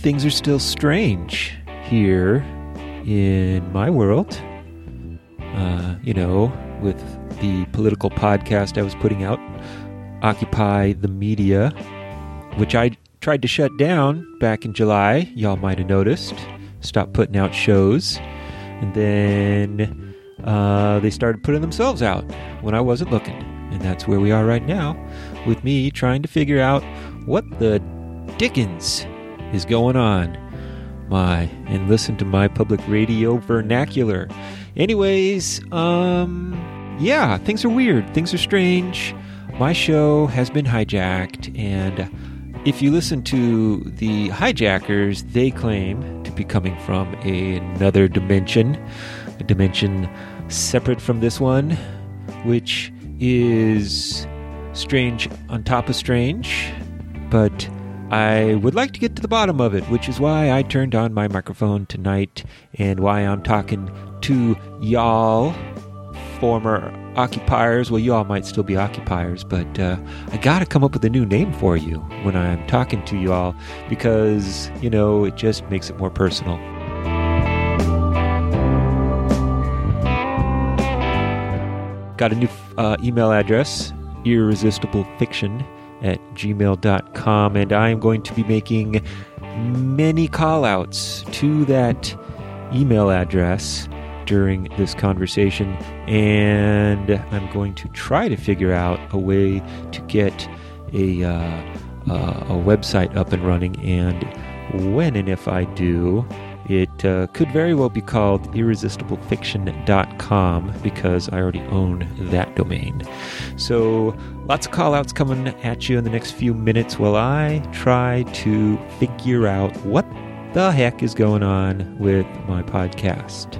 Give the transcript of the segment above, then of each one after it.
things are still strange here in my world. With the political podcast I was putting out, Occupy the Media, which I tried to shut down back in July. Y'all might have noticed. Stopped putting out shows. And then they started putting themselves out when I wasn't looking. And that's where we are right now, with me trying to figure out what the dickens is going on. And listen to my public radio vernacular. Anyways, things are weird. Things are strange. My show has been hijacked, and if you listen to the hijackers, they claim to be coming from another dimension, a dimension separate from this one, which is strange on top of strange, but I would like to get to the bottom of it, which is why I turned on my microphone tonight and why I'm talking to y'all, former occupiers. Well, you all might still be occupiers, but I got to come up with a new name for you when I'm talking to y'all because, it just makes it more personal. Got a new email address, irresistiblefiction@gmail.com, and I am going to be making many call-outs to that email address during this conversation, and I'm going to try to figure out a way to get a website up and running, and when and if I do, it could very well be called irresistiblefiction.com because I already own that domain. So lots of call-outs coming at you in the next few minutes while I try to figure out what the heck is going on with my podcast.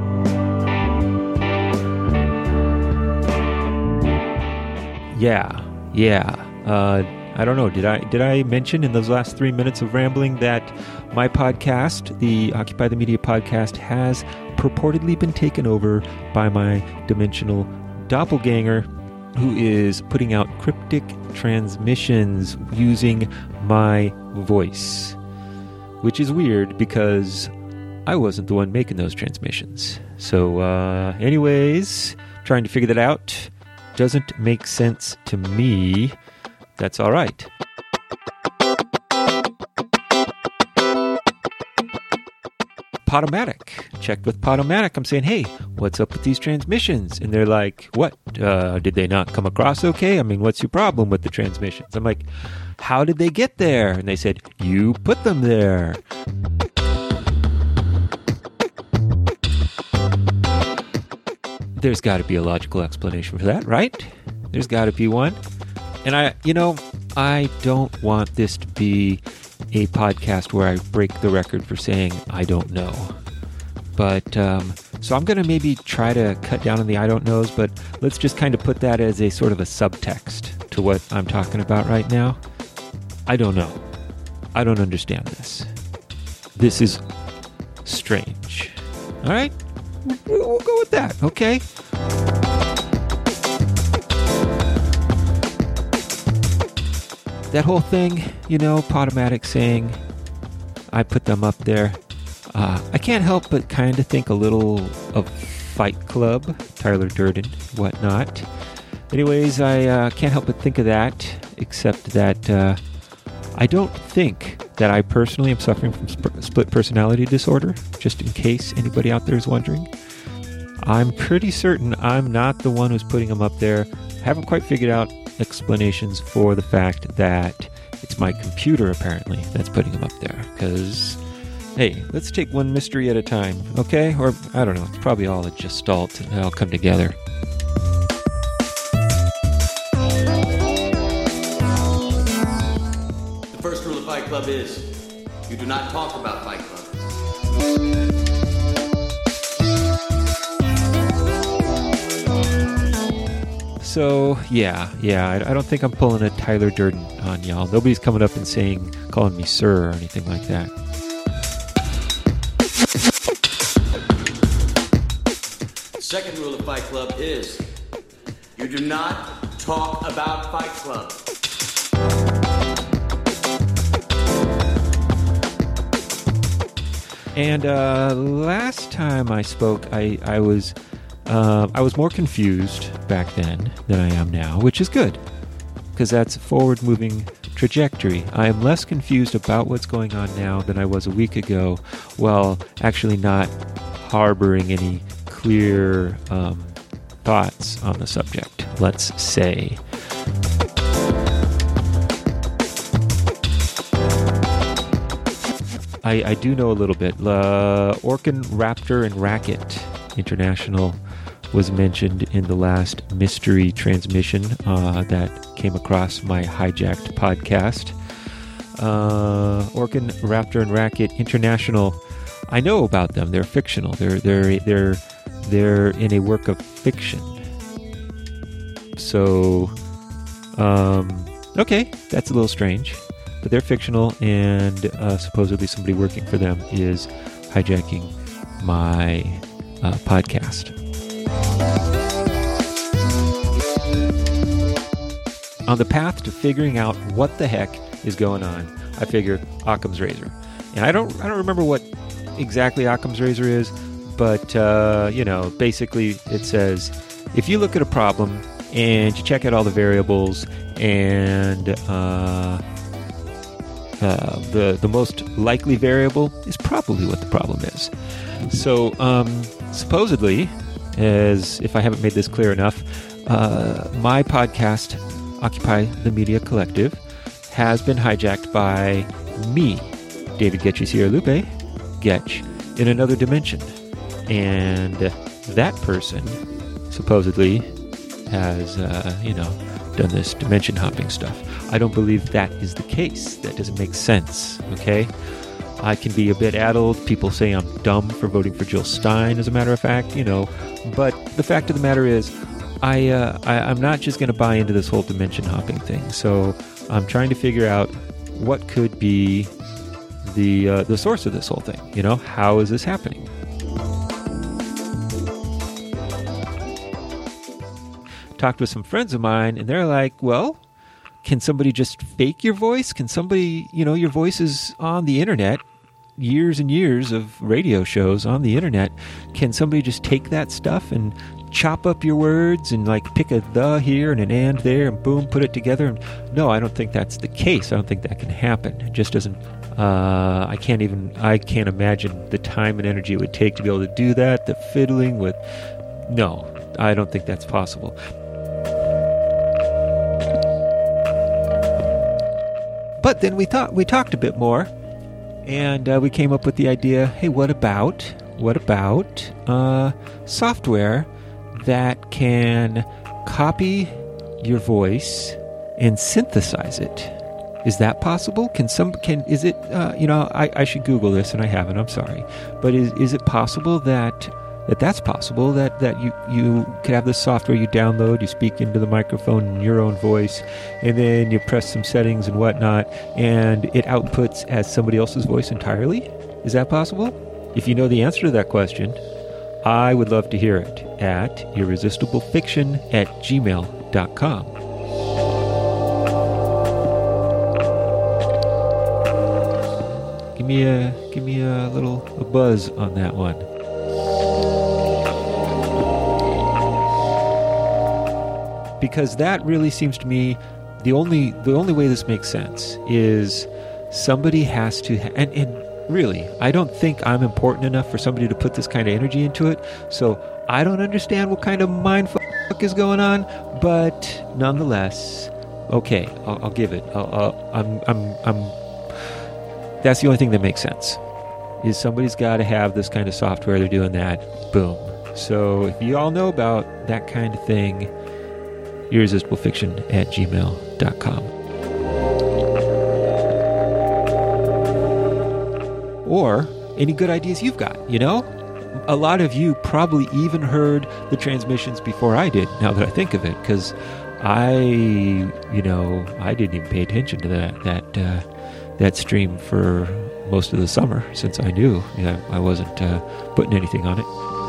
I don't know. Did I mention in those last 3 minutes of rambling that my podcast, the Occupy the Media podcast, has purportedly been taken over by my dimensional doppelganger, who is putting out cryptic transmissions using my voice, which is weird because I wasn't the one making those transmissions. So, anyways, trying to figure that out. Doesn't make sense to me. That's all right. Podomatic. Checked with Podomatic. I'm saying, hey, what's up with these transmissions? And they're like, what? Did they not come across okay? I mean, what's your problem with the transmissions? I'm like, how did they get there? And they said, you put them there. There's got to be a logical explanation for that, right? There's got to be one. And I don't want this to be a podcast where I break the record for saying I don't know. But, so I'm going to maybe try to cut down on the I don't knows, but let's just kind of put that as a sort of a subtext to what I'm talking about right now. I don't know. I don't understand this. This is strange. All right? We'll go with that, okay? That whole thing, Podomatic saying I put them up there. I can't help but kind of think a little of Fight Club, Tyler Durden, whatnot. Anyways, I can't help but think of that, except that I don't think that I personally am suffering from split personality disorder, just in case anybody out there is wondering. I'm pretty certain I'm not the one who's putting them up there. Haven't quite figured out explanations for the fact that it's my computer, apparently, that's putting them up there. Because, hey, let's take one mystery at a time, okay? Or, I don't know, it's probably all a gestalt, and it'll come together. The first rule of Fight Club is, you do not talk about Fight Club. So, yeah, I don't think I'm pulling a Tyler Durden on y'all. Nobody's coming up and calling me sir or anything like that. Second rule of Fight Club is, you do not talk about Fight Club. And last time I spoke, I was more confused back then than I am now, which is good, because that's a forward-moving trajectory. I am less confused about what's going on now than I was a week ago, while actually not harboring any clear thoughts on the subject, let's say. I do know a little bit. Orkin, Raptor, and Racket International was mentioned in the last mystery transmission that came across my hijacked podcast. Orkin, Raptor, and Racket International, I know about them. They're fictional. They're in a work of fiction. So, okay, that's a little strange. But they're fictional, and supposedly somebody working for them is hijacking my podcast. On the path to figuring out what the heck is going on, I figure Occam's razor. And I don't remember what exactly Occam's razor is, but basically it says if you look at a problem and you check out all the variables and the most likely variable is probably what the problem is. So, supposedly, as if I haven't made this clear enough, my podcast, Occupy the Media Collective, has been hijacked by me, David Getchy Sierra Lupe, Getch, in another dimension. And that person, supposedly, has, done this dimension hopping stuff. I don't believe that is the case. That doesn't make sense, okay? I can be a bit addled. People say I'm dumb for voting for Jill Stein, as a matter of fact, But the fact of the matter is, I'm not just going to buy into this whole dimension hopping thing. So I'm trying to figure out what could be the source of this whole thing. How is this happening? Talked with some friends of mine, and they're like, well, can somebody just fake your voice? Can somebody, your voice is on the internet, years and years of radio shows on the internet. Can somebody just take that stuff and chop up your words and pick a the here and an and there and boom, put it together? And no, I don't think that's the case. I don't think that can happen. It just doesn't, I can't imagine the time and energy it would take to be able to do that, the fiddling with, no, I don't think that's possible. But then we talked a bit more, and we came up with the idea, hey, what about software that can copy your voice and synthesize it? Is that possible? I should Google this, and I haven't, I'm sorry. But is it possible that's possible, that you could have this software you download, you speak into the microphone in your own voice, and then you press some settings and whatnot, and it outputs as somebody else's voice entirely? Is that possible? If you know the answer to that question, I would love to hear it at irresistiblefiction@gmail.com. Give me a little buzz on that one. Because that really seems to me the only way this makes sense is somebody has to and really, I don't think I'm important enough for somebody to put this kind of energy into it. So I don't understand what kind of mindfuck is going on, but nonetheless, okay, I'll give it. That's the only thing that makes sense. Is somebody's got to have this kind of software. They're doing that. Boom. So if you all know about that kind of thing, irresistiblefiction@gmail.com. Or any good ideas you've got, A lot of you probably even heard the transmissions before I did, now that I think of it, because I didn't even pay attention to that stream for most of the summer, since I knew I wasn't putting anything on it.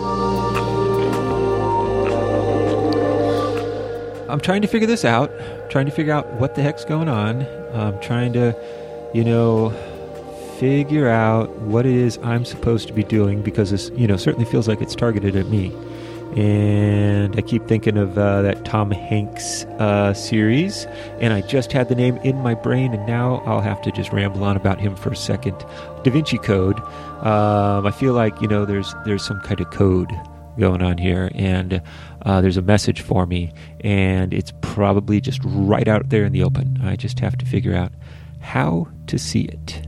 I'm trying to figure this out. Trying to figure out what the heck's going on. I'm trying to, figure out what it is I'm supposed to be doing, because this, certainly feels like it's targeted at me. And I keep thinking of that Tom Hanks series, and I just had the name in my brain, and now I'll have to just ramble on about him for a second. Da Vinci Code. I feel like, there's some kind of code going on here, and there's a message for me, and it's probably just right out there in the open. I just have to figure out how to see it.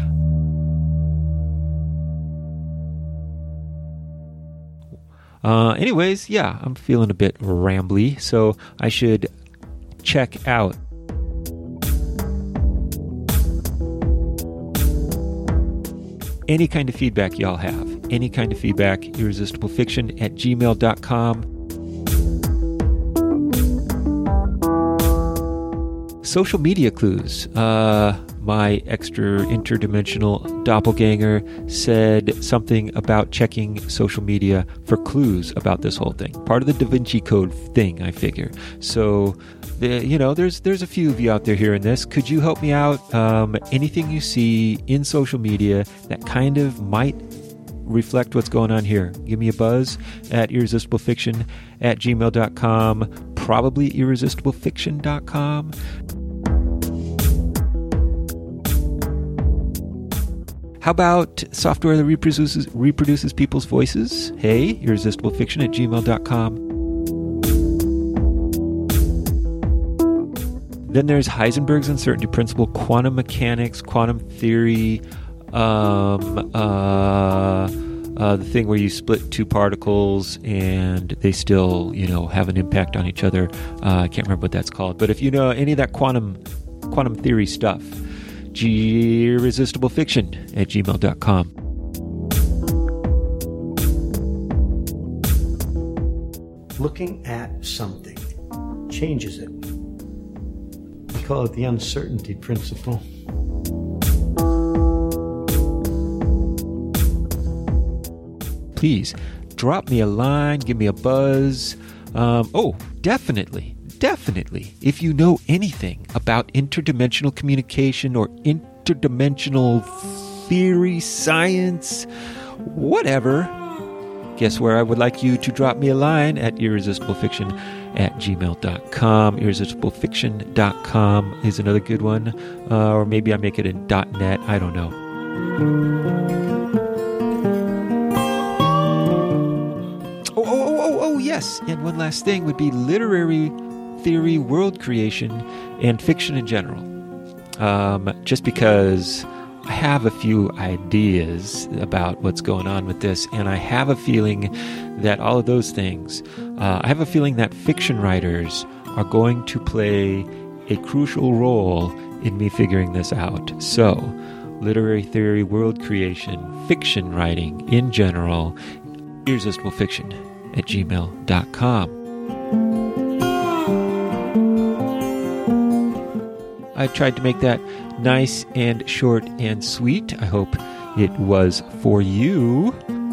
Anyways, yeah, I'm feeling a bit rambly, so I should check out any kind of feedback y'all have. Any kind of feedback, irresistiblefiction@gmail.com. Social media clues. My extra interdimensional doppelganger said something about checking social media for clues about this whole thing. Part of the Da Vinci Code thing, I figure. So, there's a few of you out there hearing this. Could you help me out? Anything you see in social media that kind of might reflect what's going on here, give me a buzz at irresistiblefiction@gmail.com, probably irresistiblefiction.com. How about software that reproduces people's voices? Hey, irresistiblefiction@gmail.com. Then there's Heisenberg's uncertainty principle, quantum mechanics, quantum theory, the thing where you split two particles and they still, have an impact on each other. I can't remember what that's called. But if you know any of that quantum theory stuff, irresistiblefiction@gmail.com. Looking at something changes it. We call it the uncertainty principle. Please drop me a line, give me a buzz. Definitely. If you know anything about interdimensional communication or interdimensional theory, science, whatever, guess where I would like you to drop me a line at irresistiblefiction@gmail.com. Irresistiblefiction.com is another good one. Or maybe I make it in .net. I don't know. Oh, yes. And one last thing would be literary theory, world creation, and fiction in general. Just because I have a few ideas about what's going on with this, and I have a feeling that all of those things, I have a feeling that fiction writers are going to play a crucial role in me figuring this out. So, literary theory, world creation, fiction writing in general, irresistiblefiction@gmail.com. I tried to make that nice and short and sweet. I hope it was for you.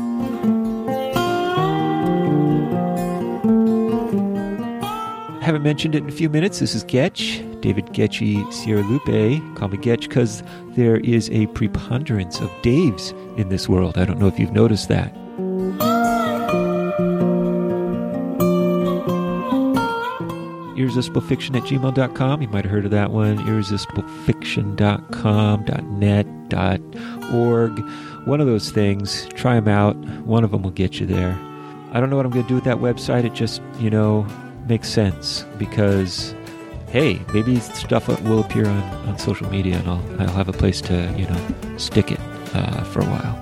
Haven't mentioned it in a few minutes. This is Getch, David Getchy Sierra Lupe. Call me Getch because there is a preponderance of Daves in this world. I don't know if you've noticed that. irresistiblefiction@gmail.com. You might have heard of that one. irresistiblefiction.com, .net, .org. One of those things. Try them out. One of them will get you there. I don't know what I'm going to do with that website. It just, makes sense because, hey, maybe stuff will appear on social media and I'll have a place to, stick it for a while.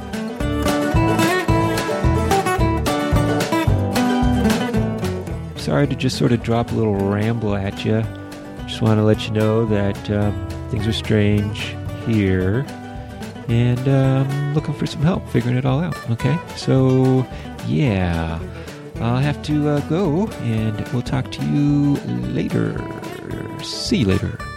Sorry to just sort of drop a little ramble at you. Just want to let you know that things are strange here, and looking for some help figuring it all out. Okay, so yeah, I'll have to go, and we'll talk to you later. See you later.